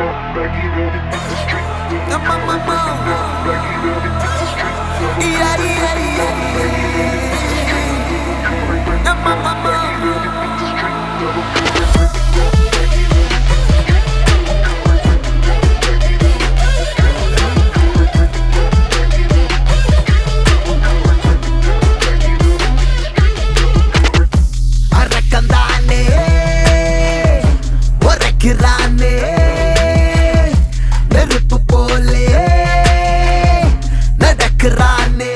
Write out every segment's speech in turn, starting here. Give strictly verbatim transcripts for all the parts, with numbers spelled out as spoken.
நெருப்பு போலே நடக்கிறானே,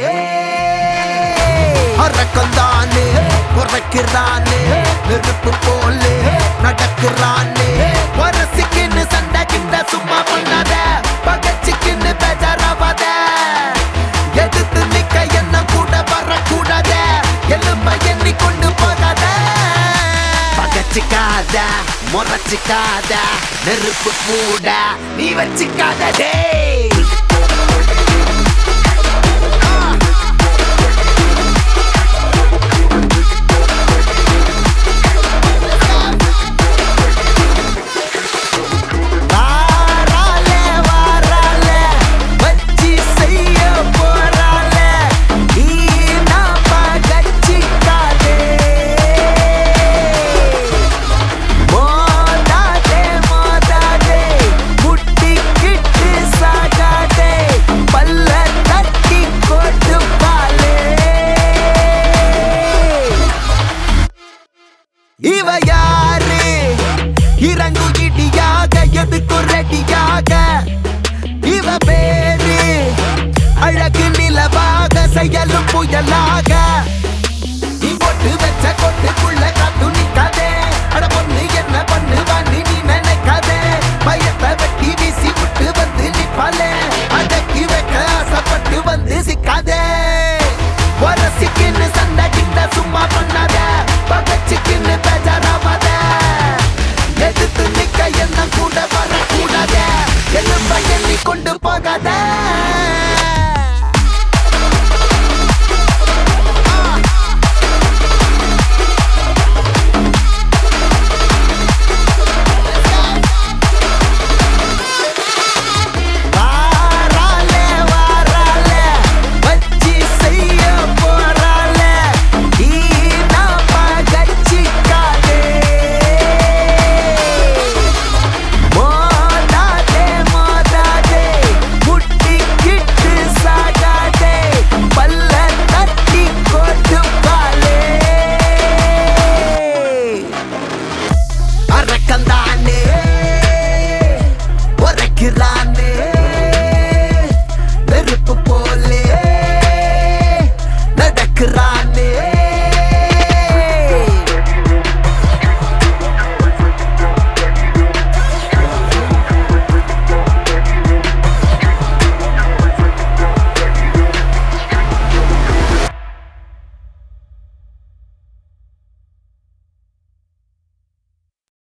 அரக்கந்தானே உரைக்கிறானே, நெருப்பு போலே நடக்கிறானே. வரசிக்கின்னு சண்டை கிண்ட சும்மா பண்ணாத, பகச்சிக்கின்னு பேஜாராவாத, எதிர்த்து நிக்க என்ன கூட வரக்கூடாத, எலும்ப எண்ணி கொண்டு போகாத. பகச்சிக்காத முறைச்சிக்காத, நெருப்பு கூட நீ வச்சிக்காதே. இவ யாரு இறங்கு இடியாக, எதுக்கு ரெடியாக, இவ பேரு அழகு நிலவாக, செயலும் புயலாக. நீ போட்டு வச்ச கொட்டுக்குள்ள காத்து நிக்காதே, அட பொண்ணு என்ன பண்ணுவான்னு நீ நினைக்காதே. பயத்தை வெட்டி வீசி விட்டு வந்து நிப்பாலே, அடக்கி வைக்க ஆசைப்பட்டு வந்து சிக்காதே. வரசிக்கின்னு சண்டை கிண்ட சும்மா பண்ணாத, பகச்சிக்கின்னு பேஜாராவாத, எதிர்த்து நிக்க என்ன கூட வரக்கூடாத, எலும்ப எண்ணி கொண்டு போகாத.